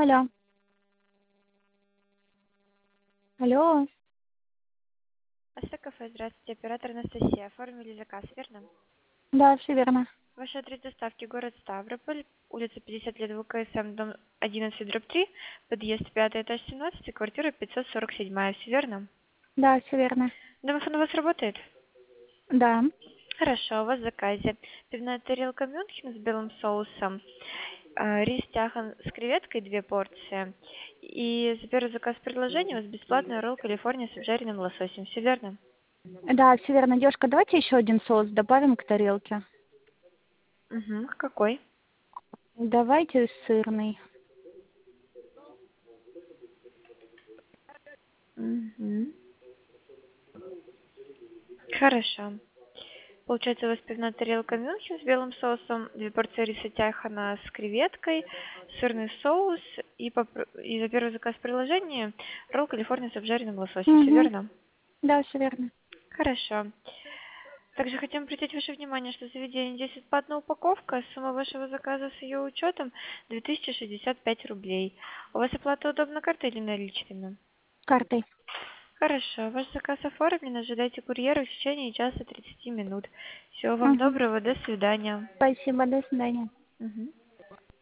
Алло. Алло. Аса кафе, здравствуйте, оператор Анастасия. Оформили заказ, верно? Да, все верно. Ваш адрес доставки город Ставрополь, улица 50 лет ВКСМ, дом 11, дробь 3, подъезд 5, этаж 17, квартира 547, все верно? Да, все верно. Домофон у вас работает? Да. Хорошо, у вас в заказе пивная тарелка Мюнхен с белым соусом, рис тяхан с креветкой 2 порции, и за первый заказ предложения у вас бесплатный ролл Калифорния с обжаренным лососем, все верно? Да, все верно. Девушка, давайте еще один соус добавим к тарелке. Угу, какой? Давайте сырный. Угу. Хорошо. Получается, у вас пивная тарелка Мюнхен с белым соусом, 2 порции риса тяхана с креветкой, сырный соус и за первый заказ приложения ролл Калифорния с обжаренным лососем. Все Угу. верно? Да, все верно. Хорошо. Также хотим обратить ваше внимание, что заведение здесь бесплатная упаковка, сумма вашего заказа с ее учетом 2065 рублей. У вас оплата удобна картой или наличными? Картой. Хорошо, ваш заказ оформлен, ожидайте курьера в течение часа 30 минут. Всего вам Угу. доброго, до свидания. Спасибо, до свидания. Мгм.